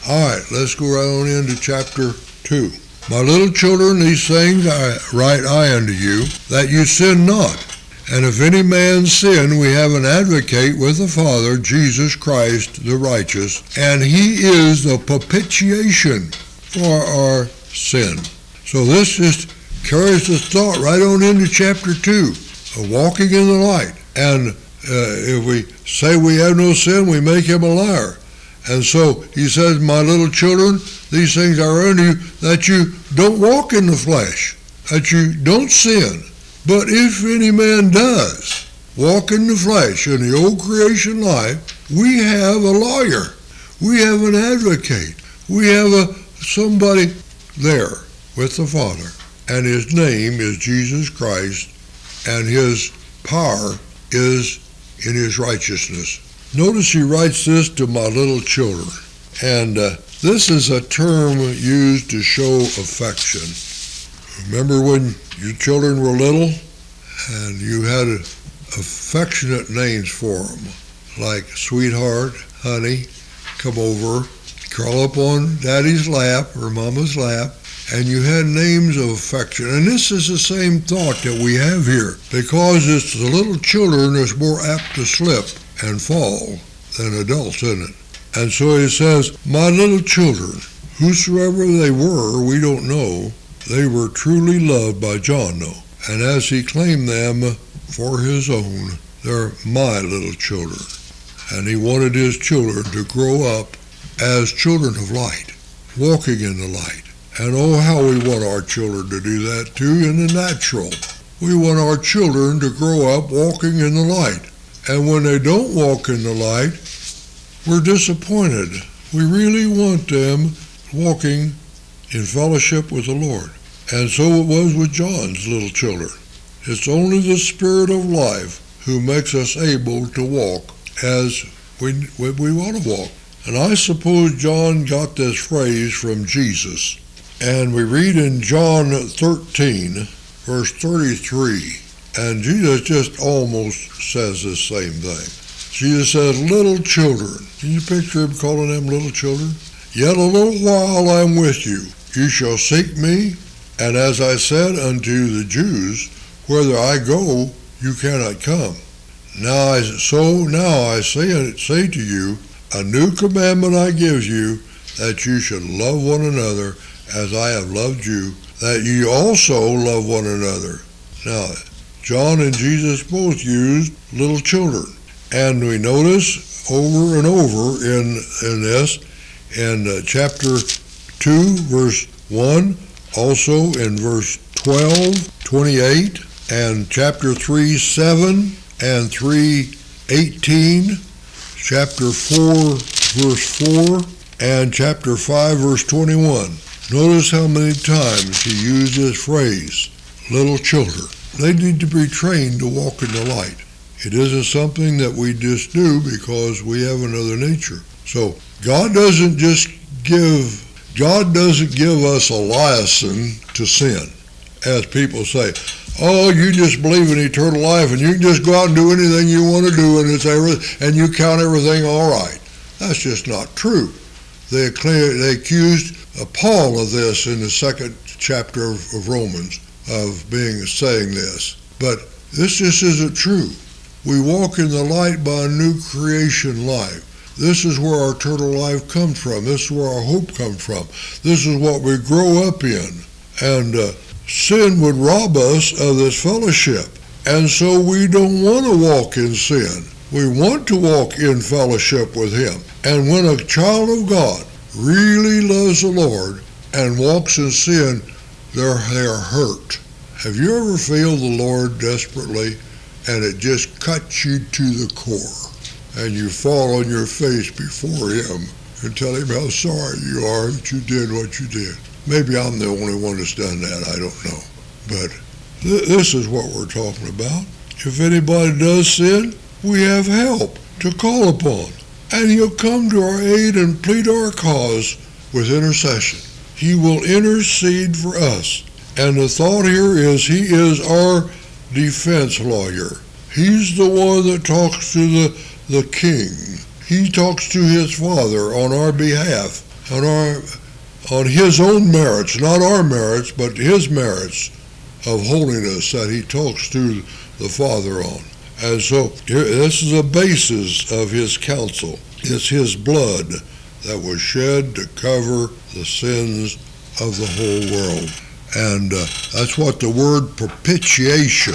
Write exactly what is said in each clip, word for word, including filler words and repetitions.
All right, let's go right on into chapter two. My little children, these things I write I unto you, that you sin not. And if any man sin, we have an advocate with the Father, Jesus Christ the righteous, and he is the propitiation for our sin. So this just carries the thought right on into chapter two, of walking in the light. And uh, if we say we have no sin, we make him a liar. And so he says, my little children, these things are unto you, that you don't walk in the flesh, that you don't sin. But if any man does walk in the flesh, in the old creation life, we have a lawyer. We have an advocate. We have a somebody there with the Father. And his name is Jesus Christ, and his power is in his righteousness. Notice he writes this to my little children. And uh, this is a term used to show affection. Remember when your children were little and you had affectionate names for them, like sweetheart, honey, come over, crawl up on daddy's lap or mama's lap, and you had names of affection. And this is the same thought that we have here, because it's the little children that's more apt to slip and fall than adults, isn't it? And so he says, my little children, whosoever they were, we don't know, they were truly loved by John, though. And as he claimed them for his own, they're my little children. And he wanted his children to grow up as children of light, walking in the light. And oh, how we want our children to do that too in the natural. We want our children to grow up walking in the light. And when they don't walk in the light, we're disappointed. We really want them walking in fellowship with the Lord. And so it was with John's little children. It's only the Spirit of life who makes us able to walk as we, we want to walk. And I suppose John got this phrase from Jesus. And we read in John thirteen, verse thirty-three, and Jesus just almost says the same thing. Jesus says, little children. Can you picture him calling them little children? Yet a little while I am with you. You shall seek me. And as I said unto the Jews, whither I go, you cannot come. Now I, so now I say, say to you, a new commandment I give you, that you should love one another as I have loved you, that ye also love one another. Now, John and Jesus both used little children. And we notice over and over in, in this, in uh, chapter two, verse one, also in verse twelve, twenty-eight, and chapter three, seven, and three, eighteen, chapter four, verse four, and chapter five, verse twenty-one. Notice how many times he used this phrase, little children. They need to be trained to walk in the light. It isn't something that we just do because we have another nature. So God doesn't just give, God doesn't give us a license to sin. As people say, oh, you just believe in eternal life and you can just go out and do anything you want to do and it's every, and you count everything all right. That's just not true. They, they accused Paul of this in the second chapter of, of Romans, of being saying this. But this just isn't true. We walk in the light by a new creation life. This is where our eternal life comes from. This is where our hope comes from. This is what we grow up in. And uh, sin would rob us of this fellowship. And so we don't want to walk in sin. We want to walk in fellowship with him. And when a child of God really loves the Lord and walks in sin, they're, they're hurt. Have you ever failed the Lord desperately and it just cuts you to the core and you fall on your face before him and tell him how sorry you are that you did what you did? Maybe I'm the only one that's done that, I don't know. But th- this is what we're talking about. If anybody does sin, we have help to call upon. And he'll come to our aid and plead our cause with intercession. He will intercede for us. And the thought here is he is our defense lawyer. He's the one that talks to the, the king. He talks to his Father on our behalf. on our, on his own merits, not our merits, but his merits of holiness that he talks to the Father on. And so here, this is a basis of his counsel. It's his blood that was shed to cover the sins of the whole world. And uh, that's what the word propitiation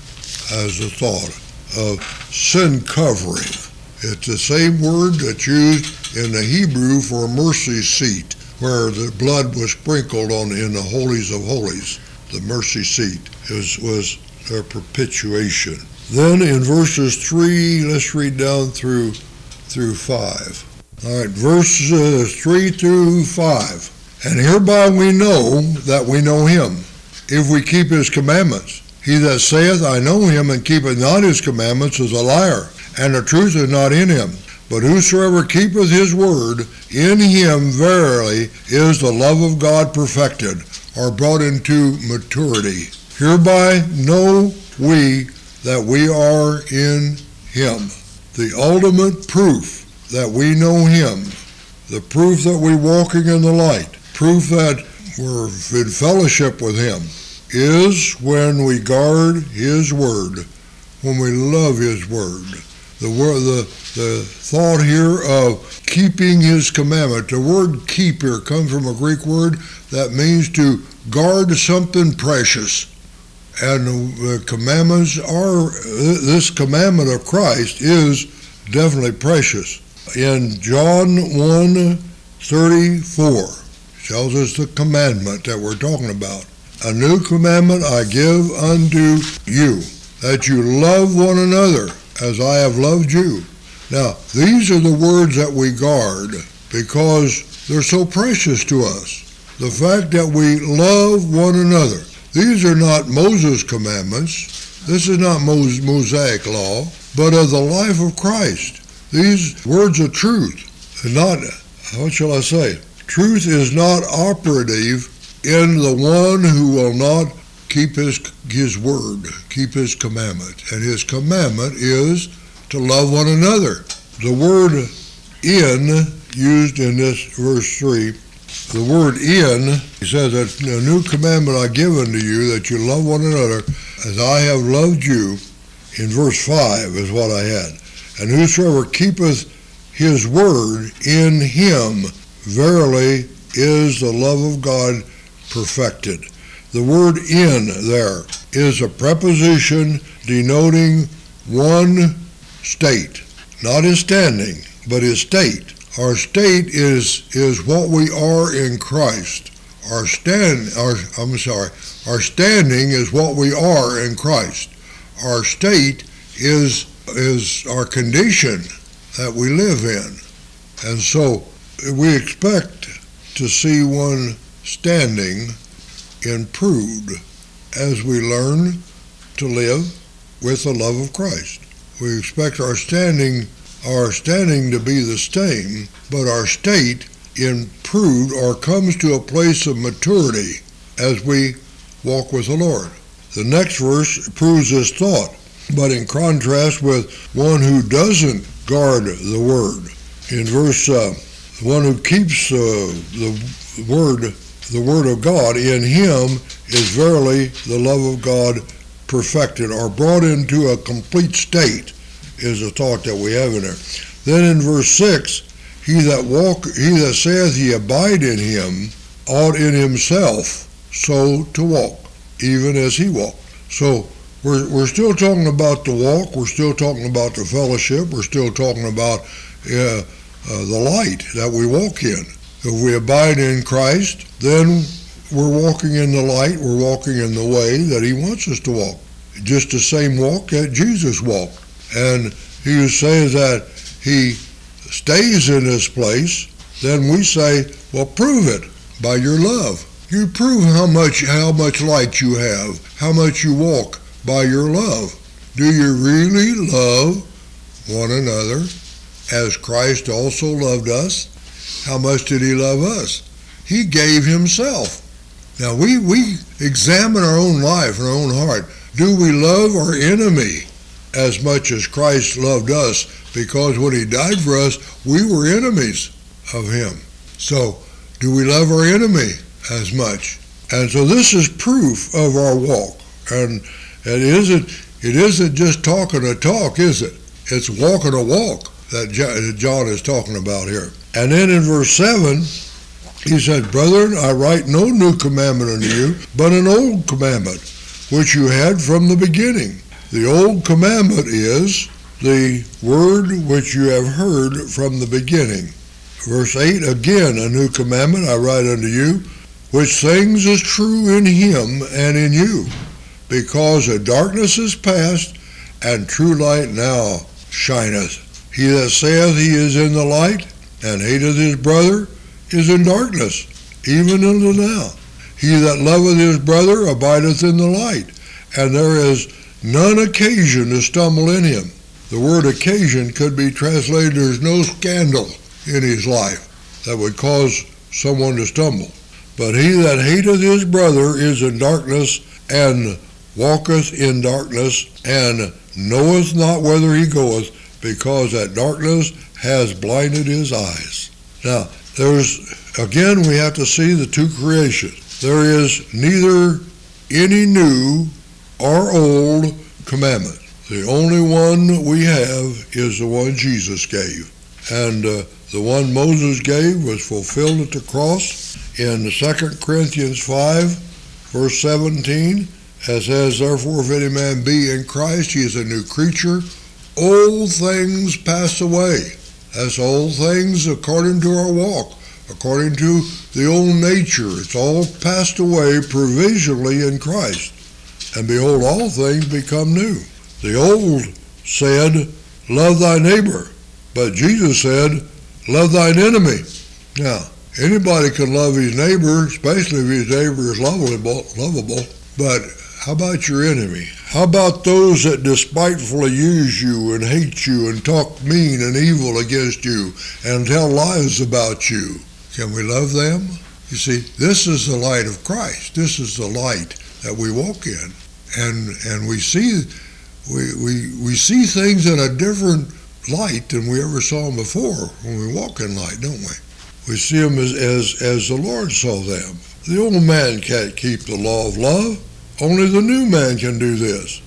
has the thought of, sin covering. It's the same word that's used in the Hebrew for a mercy seat, where the blood was sprinkled on in the holies of holies. The mercy seat is, was their propitiation. Then in verses three, let's read down through through five. All right, verses three through five. And hereby we know that we know him, if we keep his commandments. He that saith, I know him, and keepeth not his commandments, is a liar, and the truth is not in him. But whosoever keepeth his word, in him verily is the love of God perfected, or brought into maturity. Hereby know we that we are in him. The ultimate proof that we know him, the proof that we're walking in the light, proof that we're in fellowship with him, is when we guard his word, when we love his word. The word, the, the thought here of keeping his commandment. The word keep here comes from a Greek word that means to guard something precious. And the commandments are, this commandment of Christ is definitely precious. In John one thirty-four, tells us the commandment that we're talking about. A new commandment I give unto you, that you love one another as I have loved you. Now, these are the words that we guard because they're so precious to us. The fact that we love one another. These are not Moses' commandments. This is not Mosaic law, but of the life of Christ. These words of truth are not, what shall I say? Truth is not operative in the one who will not keep his his word, keep his commandment. And his commandment is to love one another. The word in, used in this verse three, the word in, he says that a new commandment I give unto you, that you love one another as I have loved you. In verse five is what I had. And whosoever keepeth his word, in him verily is the love of God perfected. The word in there is a preposition denoting one state, not his standing, but his state. Our state is is what we are in Christ. Our stand, our I'm sorry, our standing is what we are in Christ. Our state is is our condition that we live in, and so we expect to see one standing improved as we learn to live with the love of Christ. We expect our standing our standing to be the same, but our state improved or comes to a place of maturity as we walk with the Lord. The next verse proves this thought, but in contrast with one who doesn't guard the word. In verse uh, one who keeps uh, the word, the word of God, in him is verily the love of God perfected, or brought into a complete state, is the thought that we have in there. Then in verse six, he that walk, he that saith he abide in him, ought in himself so to walk, even as he walked. So we're we're still talking about the walk. We're still talking about the fellowship. We're still talking about uh, uh, the light that we walk in. If we abide in Christ, then we're walking in the light. We're walking in the way that he wants us to walk. Just the same walk that Jesus walked. And he who says that he stays in this place, then we say, well, prove it by your love. You prove how much how much light you have, how much you walk by your love. Do you really love one another as Christ also loved us? How much did he love us? He gave himself. Now we, we examine our own life and our own heart. Do we love our enemy as much as Christ loved us? Because when he died for us, we were enemies of him. So, do we love our enemy as much? And so this is proof of our walk. And it isn't, it isn't just talking a talk, is it? It's walking a walk that John is talking about here. And then in verse seven, he said, Brethren, I write no new commandment unto you, but an old commandment, which you had from the beginning. The old commandment is the word which you have heard from the beginning. Verse eight, again, a new commandment I write unto you, which things is true in him and in you, because the darkness is past, and true light now shineth. He that saith he is in the light, and hateth his brother, is in darkness, even until now. He that loveth his brother abideth in the light, and there is none occasion to stumble in him. The word occasion could be translated, there's no scandal in his life that would cause someone to stumble. But he that hateth his brother is in darkness, and walketh in darkness, and knoweth not whither he goeth, because that darkness has blinded his eyes. Now, there's, again, we have to see the two creations. There is neither any new or old commandment. The only one we have is the one Jesus gave. And uh, the one Moses gave was fulfilled at the cross in Second Corinthians five, verse seventeen. It says, Therefore, if any man be in Christ, he is a new creature. Old things pass away. That's old things according to our walk, according to the old nature. It's all passed away provisionally in Christ. And behold, all things become new. The old said, love thy neighbor. But Jesus said, love thine enemy. Now, anybody can love his neighbor, especially if his neighbor is lovable, lovable. But how about your enemy? How about those that despitefully use you and hate you and talk mean and evil against you and tell lies about you? Can we love them? You see, this is the light of Christ. This is the light that we walk in. And and we see we, we, we see things in a different light than we ever saw them before when we walk in light, don't we? We see them as, as, as the Lord saw them. The old man can't keep the law of love. Only the new man can do this.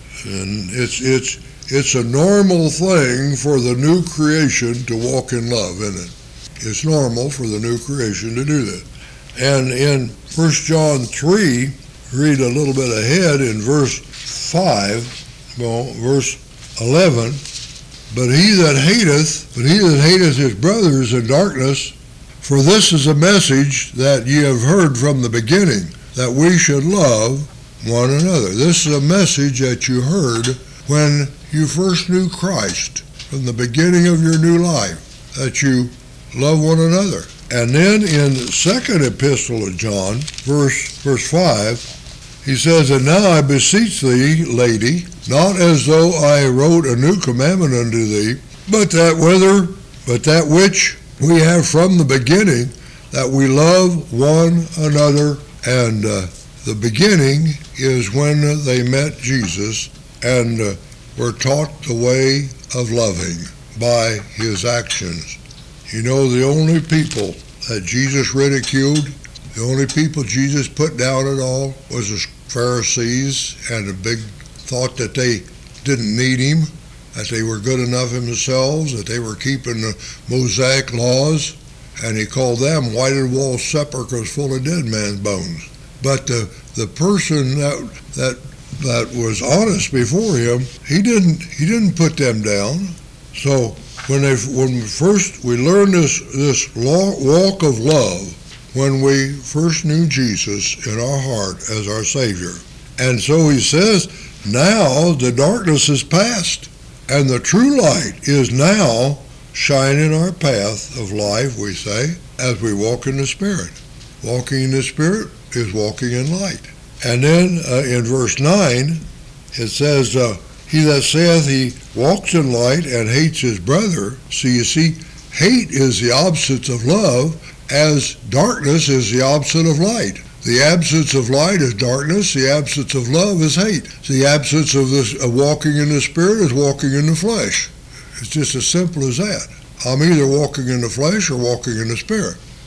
And it's it's it's a normal thing for the new creation to walk in love, isn't it? It's normal for the new creation to do that. And in First John three, read a little bit ahead in verse five, well, verse eleven, but he that hateth, but he that hateth his brother is in darkness, for this is a message that ye have heard from the beginning, that we should love one another. This is a message that you heard when you first knew Christ, from the beginning of your new life, that you love one another. And then in the second epistle of John, verse verse five, he says, And now I beseech thee, lady, not as though I wrote a new commandment unto thee, but that whether, but that which we have from the beginning, that we love one another. And uh, the beginning is when they met Jesus and uh, were taught the way of loving by his actions. You know, the only people that Jesus ridiculed, the only people Jesus put down at all was the Pharisees, and the big thought that they didn't need him, that they were good enough in themselves, that they were keeping the Mosaic laws, and he called them whited wall sepulchres full of dead man's bones. But the the person that that that was honest before him, he didn't he didn't put them down. So when they when first we learned this this walk of love, when we first knew Jesus in our heart as our Savior, and so he says, now the darkness is past, and the true light is now shining our path of life. We say as we walk in the Spirit. Walking in the Spirit is walking in light. And then uh, in verse nine, it says, uh, he that saith he walks in light and hates his brother. So you see, hate is the opposite of love, as darkness is the opposite of light. The absence of light is darkness. The absence of love is hate. The absence of this of walking in the Spirit is walking in the flesh. It's just as simple as that. I'm either walking in the flesh or walking in the Spirit.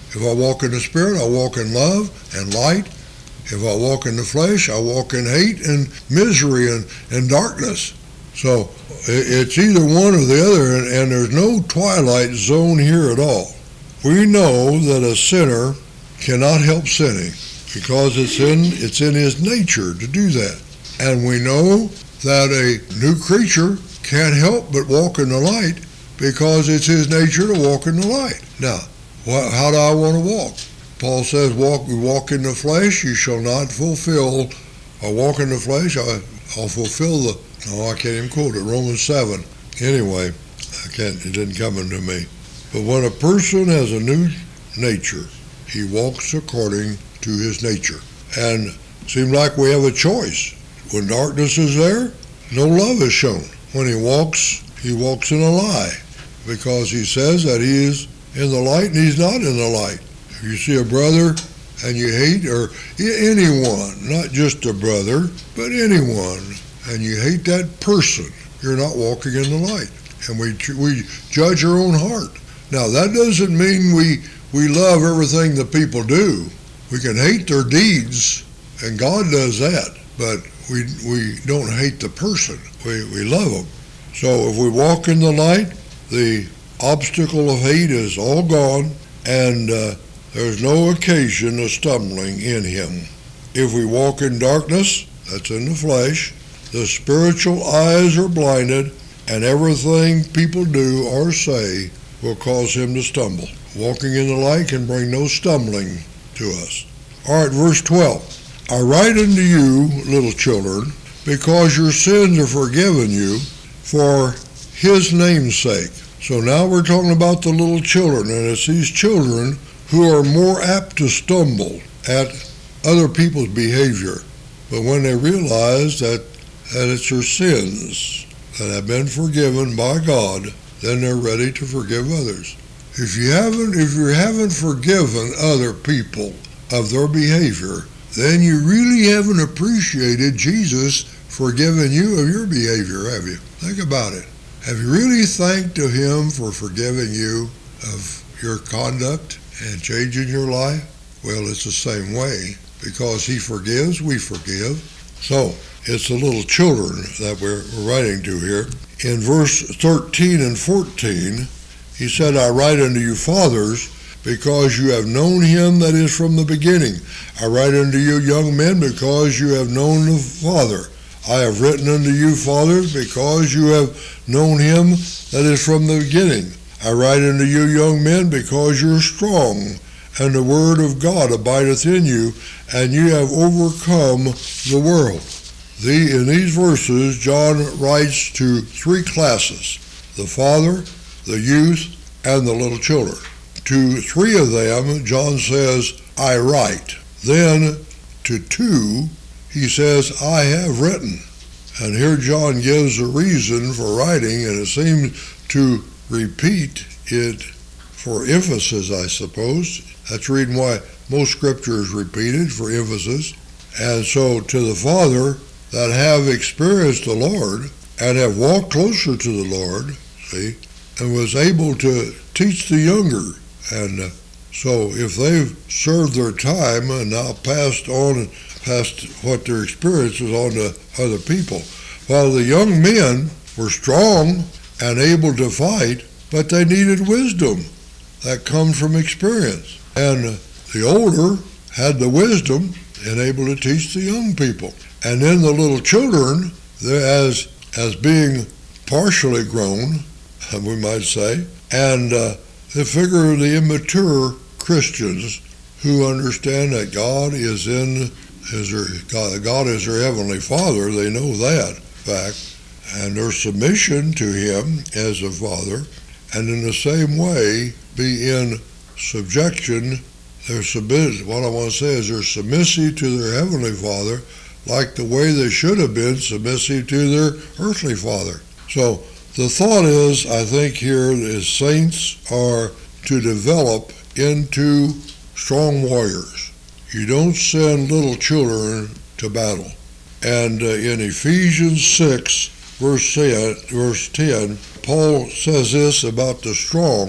If I walk in the Spirit, I walk in love and light. If I walk in the flesh, I walk in hate and misery and, and darkness. So it's either one or the other, and, and there's no twilight zone here at all. We know that a sinner cannot help sinning because it's in, it's in his nature to do that. And we know that a new creature can't help but walk in the light because it's his nature to walk in the light. Now, what, how do I want to walk? Paul says, walk, we walk in the flesh, you shall not fulfill, or walk in the flesh, I, I'll fulfill the, oh, I can't even quote it, Romans seven. Anyway, I can't, it didn't come into me. But when a person has a new nature, he walks according to his nature. And it seems like we have a choice. When darkness is there, no love is shown. When he walks, he walks in a lie, because he says that he is in the light and he's not in the light. If you see a brother and you hate, or anyone, not just a brother, but anyone, and you hate that person, you're not walking in the light. And we we judge our own heart. Now, that doesn't mean we, we love everything that people do. We can hate their deeds, and God does that, but we we don't hate the person. We, we love them. So if we walk in the light, the obstacle of hate is all gone, and uh, there's no occasion of stumbling in him. If we walk in darkness, that's in the flesh, the spiritual eyes are blinded, and everything people do or say will cause him to stumble. Walking in the light can bring no stumbling to us. All right, verse twelve. I write unto you, little children, because your sins are forgiven you for his name's sake. So now we're talking about the little children, and it's these children who are more apt to stumble at other people's behavior. But when they realize that, that it's their sins that have been forgiven by God, then they're ready to forgive others. If you haven't, if you haven't forgiven other people of their behavior, then you really haven't appreciated Jesus forgiving you of your behavior, have you? Think about it. Have you really thanked to him for forgiving you of your conduct and changing your life? Well, it's the same way. Because he forgives, we forgive. So, it's the little children that we're writing to here. In verse thirteen and fourteen, he said, I write unto you, fathers, because you have known him that is from the beginning. I write unto you, young men, because you have known the Father. I have written unto you, fathers, because you have known him that is from the beginning. I write unto you, young men, because you are strong, and the word of God abideth in you, and you have overcome the world. The, in these verses, John writes to three classes, the father, the youth, and the little children. To three of them, John says, I write. Then to two, he says, I have written. And here John gives a reason for writing, and it seems to repeat it for emphasis, I suppose. That's the reason why most scripture is repeated, for emphasis. And so to the Father that have experienced the Lord and have walked closer to the Lord, see, and was able to teach the younger. And uh, so if they've served their time and now passed on, passed what their experience was on to other people, while the young men were strong and able to fight, but they needed wisdom that comes from experience. And the older had the wisdom and able to teach the young people. And then the little children, as as being partially grown, we might say, and uh, the figure of the immature Christians who understand that God is in is their God, God is their heavenly Father. They know that fact, and their submission to Him as a Father, and in the same way be in subjection. They're submitted. What I want to say is they're submissive to their heavenly Father, like the way they should have been submissive to their earthly father. So the thought is, I think here, is saints are to develop into strong warriors. You don't send little children to battle. And uh, in Ephesians six, verse ten, verse ten, Paul says this about the strong.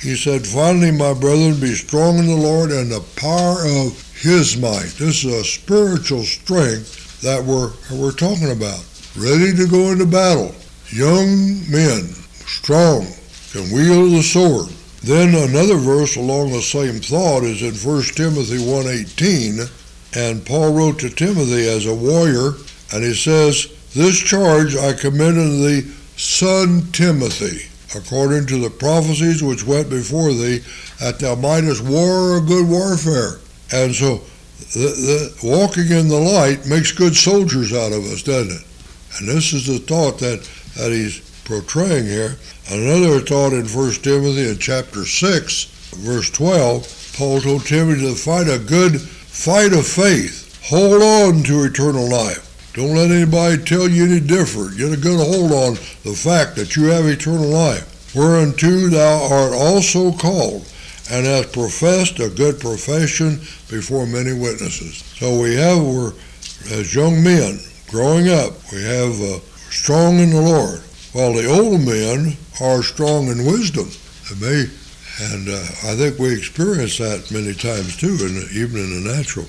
he said, finally, my brethren, be strong in the Lord and the power of his might. This is a spiritual strength that we're, we're talking about. Ready to go into battle. Young men, strong, can wield the sword. Then another verse along the same thought is in First Timothy one eighteen, and Paul wrote to Timothy as a warrior, and he says, this charge I commend unto thee, son Timothy, according to the prophecies which went before thee, that thou mightest war a good warfare. And so the, the walking in the light makes good soldiers out of us, doesn't it? And this is the thought that, that he's portraying here. Another thought in First Timothy in chapter six, verse twelve, Paul told Timothy to fight a good fight of faith. Hold on to eternal life. Don't let anybody tell you any different. Get a good hold on the fact that you have eternal life. Whereunto thou art also called, and hast professed a good profession before many witnesses. So we have, we're, as young men, growing up, we have uh, strong in the Lord, while the old men are strong in wisdom. They may, and uh, I think we experience that many times too, in the, even in the natural.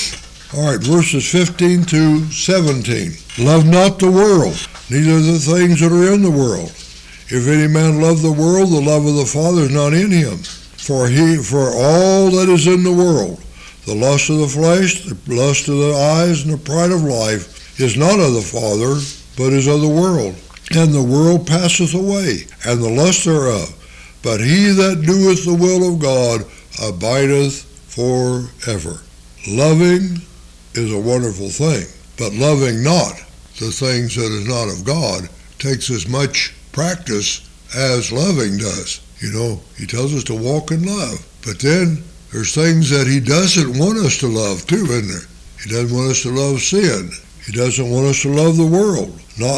All right, verses fifteen to seventeen. Love not the world, neither the things that are in the world. If any man love the world, the love of the Father is not in him. For he, for all that is in the world, the lust of the flesh, the lust of the eyes, and the pride of life, is not of the Father, but is of the world. And the world passeth away, and the lust thereof. But he that doeth the will of God abideth forever. Loving is a wonderful thing, but loving not the things that is not of God takes as much practice as loving does. You know, he tells us to walk in love, but then there's things that he doesn't want us to love too, isn't there? He doesn't want us to love sin. He doesn't want us to love the world. Not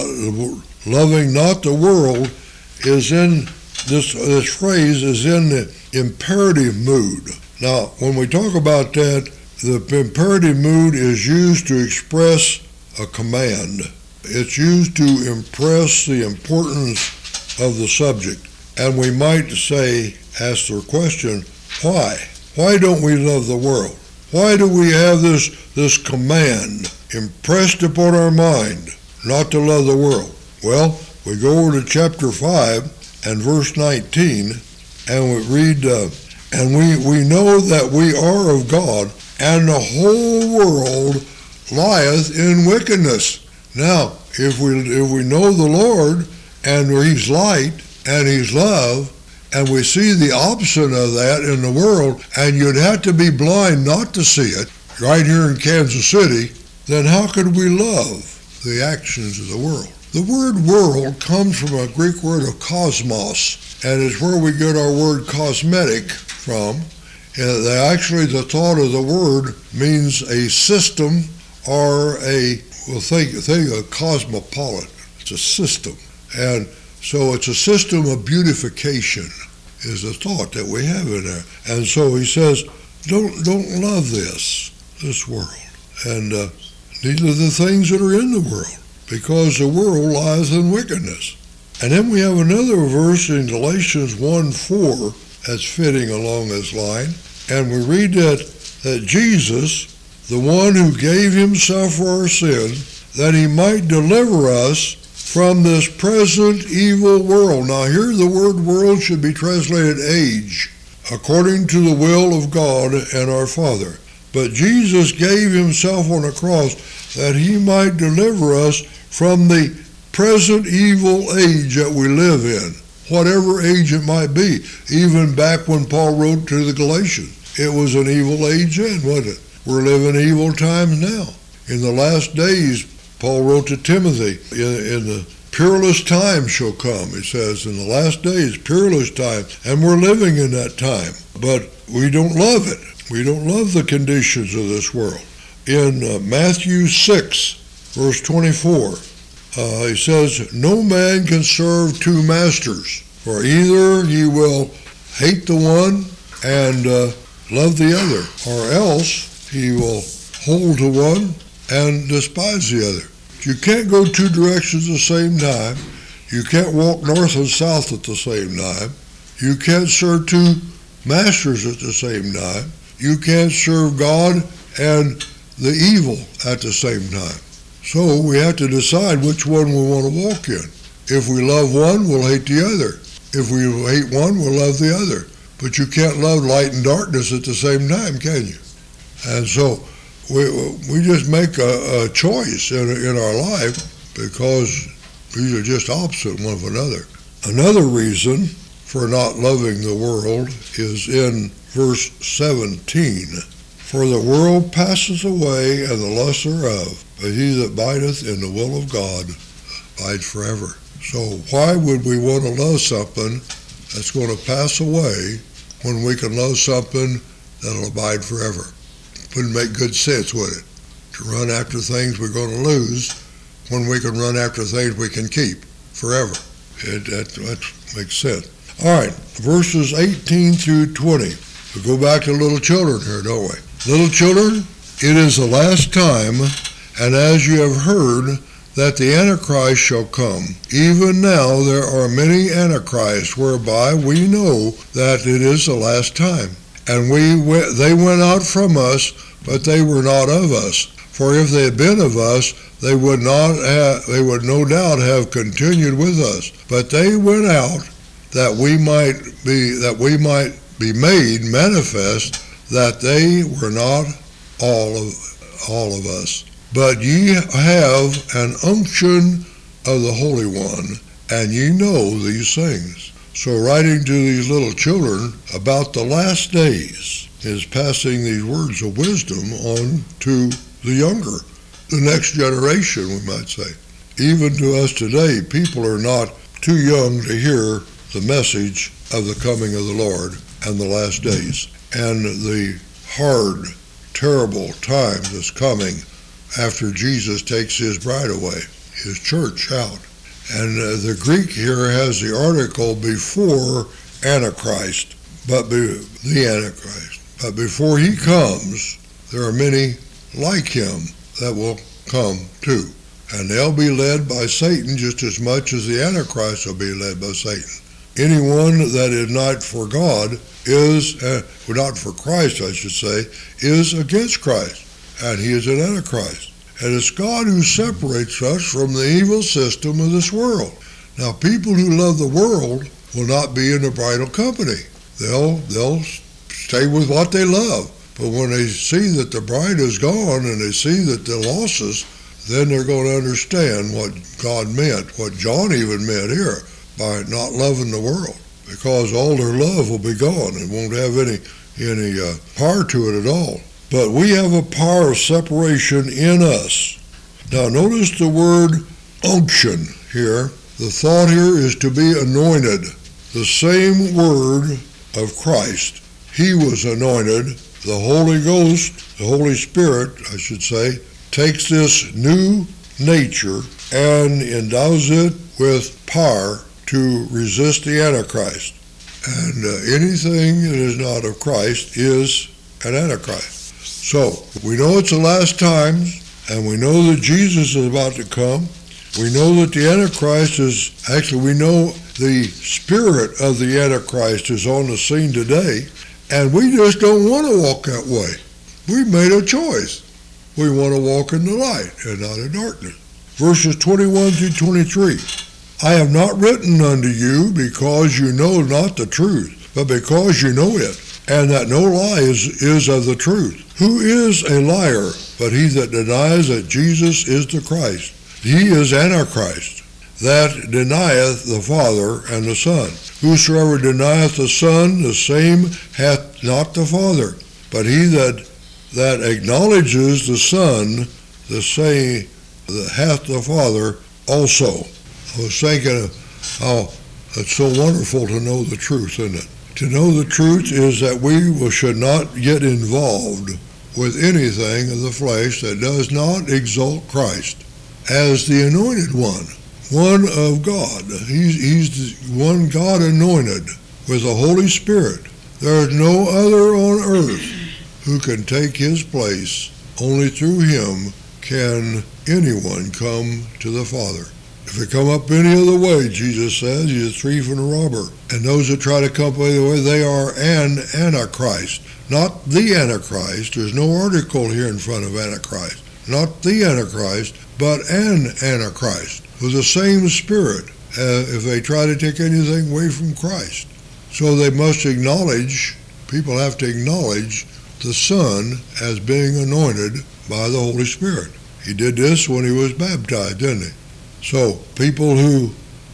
loving not the world is in this this phrase is in the imperative mood. Now, when we talk about that, the imperative mood is used to express a command. It's used to impress the importance of the subject. And we might say, ask the question, why? Why don't we love the world? Why do we have this, this command impressed upon our mind not to love the world? Well, we go over to chapter five and verse nineteen, and we read, uh, and we, we know that we are of God, and the whole world lieth in wickedness. Now, if we if we know the Lord, and he's light, and he's love, and we see the opposite of that in the world, and you'd have to be blind not to see it, right here in Kansas City, then how could we love the actions of the world? The word world comes from a Greek word of cosmos, and is where we get our word cosmetic from. And actually, the thought of the word means a system or a, well, think, think a cosmopolitan. It's a system. And so it's a system of beautification is the thought that we have in there. And so he says, don't don't love this, this world, and uh, neither the things that are in the world, because the world lies in wickedness. And then we have another verse in Galatians one four that's fitting along this line. And we read that, that Jesus, the one who gave himself for our sin, that he might deliver us from this present evil world. Now here the word world should be translated age, according to the will of God and our Father. But Jesus gave himself on the cross that he might deliver us from the present evil age that we live in, whatever age it might be. Even back when Paul wrote to the Galatians, it was an evil age then, wasn't it? We're living evil times now. In the last days, Paul wrote to Timothy, in, in the peerless time shall come, he says, in the last days, peerless time, and we're living in that time. But we don't love it. We don't love the conditions of this world. In uh, Matthew six, verse twenty-four, uh, he says, no man can serve two masters, for either ye will hate the one and uh, love the other, or else he will hold to one and despise the other. You can't go two directions at the same time. You can't walk north and south at the same time. You can't serve two masters at the same time. You can't serve God and the evil at the same time. So we have to decide which one we want to walk in. If we love one, we'll hate the other. If we hate one, we'll love the other. But you can't love light and darkness at the same time, can you? And so we we just make a, a choice in, in our life because these are just opposite one of another. Another reason for not loving the world is in verse seventeen. For the world passes away and the lust thereof, but he that abideth in the will of God abides forever. So why would we want to love something that's going to pass away when we can love something that'll abide forever? Wouldn't make good sense, would it? To run after things we're going to lose when we can run after things we can keep forever. It, that, that makes sense. All right, verses eighteen through twenty. We go back to little children here, don't we? Little children, it is the last time, and as you have heard, that the Antichrist shall come. Even now there are many Antichrists, whereby we know that it is the last time. And we went, they went out from us, but they were not of us. For if they had been of us, they would not have, they would no doubt have continued with us. But they went out that we might be that we might be made manifest that they were not all of all of us. But ye have an unction of the Holy One, and ye know these things. So writing to these little children about the last days is passing these words of wisdom on to the younger, the next generation, we might say. Even to us today, people are not too young to hear the message of the coming of the Lord and the last days and the hard, terrible time that's coming after Jesus takes his bride away, his church out. And uh, the Greek here has the article before Antichrist, but be, the Antichrist. But before he comes, there are many like him that will come too. And they'll be led by Satan just as much as the Antichrist will be led by Satan. Anyone that is not for God is, uh, not for Christ, I should say, is against Christ. And he is an Antichrist. And it's God who separates us from the evil system of this world. Now, people who love the world will not be in the bridal company. They'll, they'll stay with what they love. But when they see that the bride is gone and they see that the losses, then they're going to understand what God meant, what John even meant here, by not loving the world. Because all their love will be gone. It won't have any, any uh, power to it at all. But we have a power of separation in us. Now notice the word unction here. The thought here is to be anointed. The same word of Christ. He was anointed. The Holy Ghost, the Holy Spirit, I should say, takes this new nature and endows it with power to resist the Antichrist. And uh, anything that is not of Christ is an Antichrist. So, we know it's the last times, and we know that Jesus is about to come. We know that the Antichrist is, actually we know the spirit of the Antichrist is on the scene today, and we just don't want to walk that way. We've made a choice. We want to walk in the light and not in darkness. Verses twenty-one through twenty-three. I have not written unto you because you know not the truth, but because you know it, and that no lie is, is of the truth. Who is a liar, but he that denies that Jesus is the Christ? He is Antichrist, that denieth the Father and the Son. Whosoever denieth the Son, the same hath not the Father. But he that that acknowledges the Son, the same that hath the Father also. I was thinking of how it's so wonderful to know the truth, isn't it? To know the truth is that we should not get involved with anything of the flesh that does not exalt Christ as the anointed one, one of God. He's, he's the one God anointed with the Holy Spirit. There is no other on earth who can take his place. Only through him can anyone come to the Father. If they come up any other way, Jesus says, he's a thief and a robber. And those that try to come up any other way, they are an Antichrist. Not the Antichrist. There's no article here in front of Antichrist. Not the Antichrist, but an Antichrist. With the same spirit, uh, if they try to take anything away from Christ. So they must acknowledge, people have to acknowledge the Son as being anointed by the Holy Spirit. He did this when he was baptized, didn't he? So people who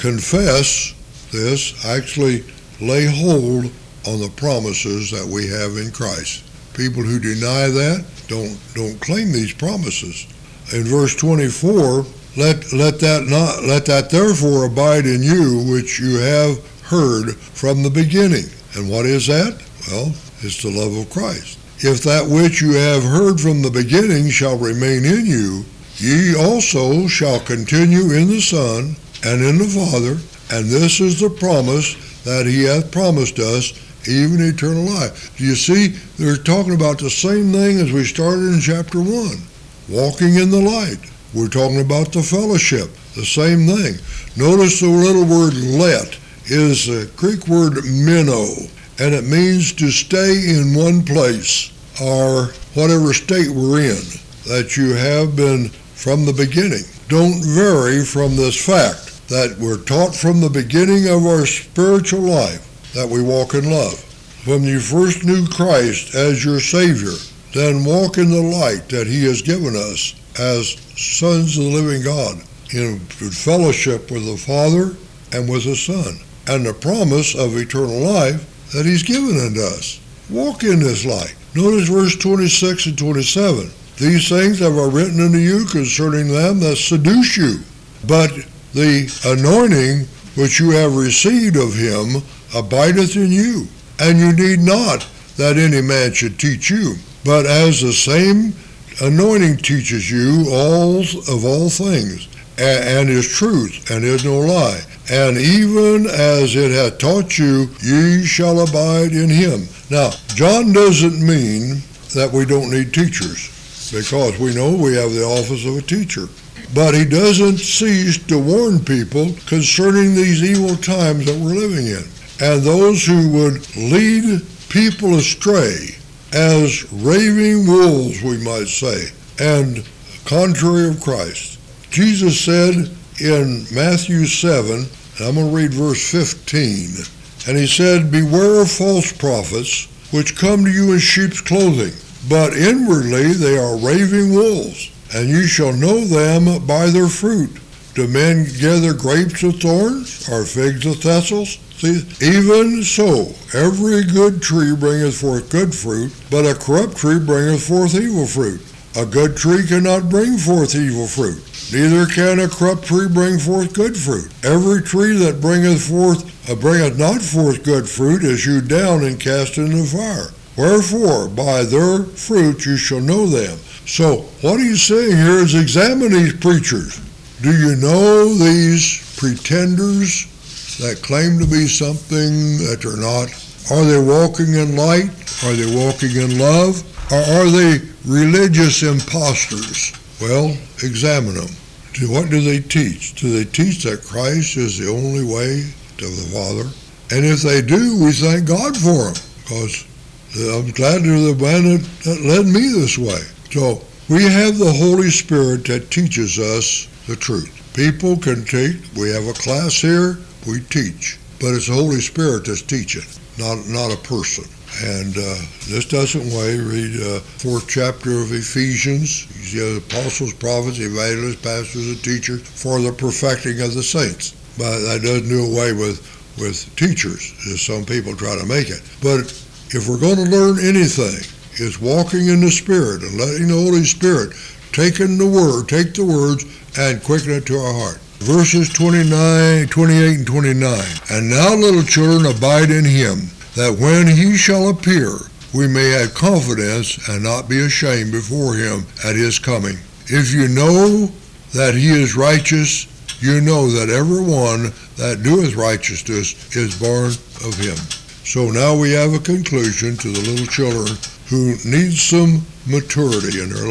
confess this actually lay hold on the promises that we have in Christ. People who deny that don't don't claim these promises. In verse twenty-four, let let that not let that therefore abide in you which you have heard from the beginning. And what is that? Well, it's the love of Christ. If that which you have heard from the beginning shall remain in you, ye also shall continue in the Son and in the Father, and this is the promise that he hath promised us, even eternal life. Do you see, they're talking about the same thing as we started in chapter one, walking in the light. We're talking about the fellowship, the same thing. Notice the little word let is a Greek word meno, and it means to stay in one place, or whatever state we're in, that you have been from the beginning. Don't vary from this fact that we're taught from the beginning of our spiritual life that we walk in love. When you first knew Christ as your Savior, then walk in the light that he has given us as sons of the living God, in fellowship with the Father and with the Son, and the promise of eternal life that he's given unto us. Walk in this light. Notice verse twenty-six and twenty-seven. These things have I written unto you concerning them that seduce you. But the anointing which you have received of him abideth in you, and you need not that any man should teach you. But as the same anointing teaches you all of all things, and is truth, and is no lie. And even as it hath taught you, ye shall abide in him. Now, John doesn't mean that we don't need teachers, because we know we have the office of a teacher. But he doesn't cease to warn people concerning these evil times that we're living in. And those who would lead people astray as raving wolves, we might say, and contrary of Christ. Jesus said in Matthew seven, and I'm going to read verse fifteen, and he said, beware of false prophets, which come to you in sheep's clothing, but inwardly they are raving wolves, and you shall know them by their fruit. Do men gather grapes of thorns, or figs of thistles? See, even so, every good tree bringeth forth good fruit, but a corrupt tree bringeth forth evil fruit. A good tree cannot bring forth evil fruit, neither can a corrupt tree bring forth good fruit. Every tree that bringeth forth, uh, bringeth not forth good fruit is hewed down and cast into the fire. Wherefore, by their fruit you shall know them. So, what he's saying here is examine these preachers. Do you know these pretenders that claim to be something that they're not? Are they walking in light? Are they walking in love? Or are they religious imposters? Well, examine them. What do they teach? Do they teach that Christ is the only way to the Father? And if they do, we thank God for them, because I'm glad they're the man that, that led me this way. So we have the Holy Spirit that teaches us the truth. People can take, we have a class here, we teach, but it's the Holy Spirit that's teaching, not not a person. And uh, this doesn't way, read uh, fourth chapter of Ephesians. You see, apostles, prophets, evangelists, pastors, and teachers for the perfecting of the saints. But that doesn't do away with, with teachers, as some people try to make it. But if we're going to learn anything, it's walking in the Spirit and letting the Holy Spirit take in the Word, take the words, and quicken it to our heart. Verses twenty-nine, twenty-eight, and twenty-nine. And now, little children, abide in him, that when he shall appear, we may have confidence and not be ashamed before him at his coming. If you know that he is righteous, you know that every one that doeth righteousness is born of him. So now we have a conclusion to the little children who need some maturity in their life.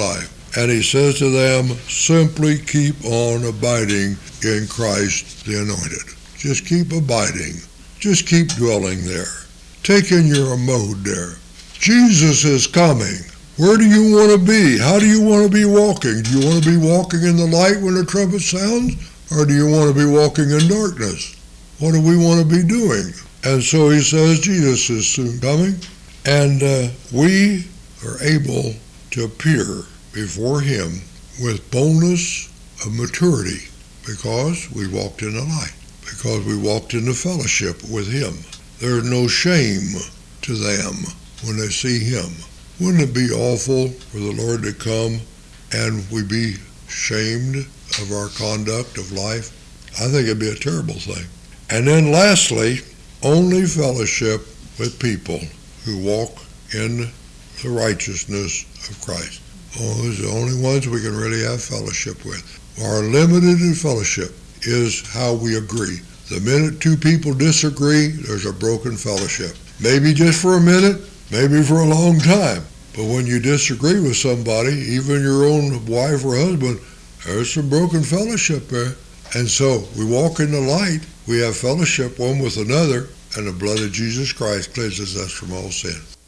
And he says to them, simply keep on abiding in Christ the Anointed. Just keep abiding. Just keep dwelling there. Take in your abode there. Jesus is coming. Where do you want to be? How do you want to be walking? Do you want to be walking in the light when the trumpet sounds? Or do you want to be walking in darkness? What do we want to be doing? And so he says Jesus is soon coming. And uh, we are able to appear before him with boldness of maturity because we walked in the light, because we walked in the fellowship with him. There's no shame to them when they see him. Wouldn't it be awful for the Lord to come and we be shamed of our conduct of life? I think it'd be a terrible thing. And then lastly, only fellowship with people who walk in the righteousness of Christ. Oh, those are the only ones we can really have fellowship with. Our limited in fellowship is how we agree. The minute two people disagree, there's a broken fellowship. Maybe just for a minute, maybe for a long time. But when you disagree with somebody, even your own wife or husband, there's some broken fellowship there. And so we walk in the light, we have fellowship one with another, and the blood of Jesus Christ cleanses us from all sin.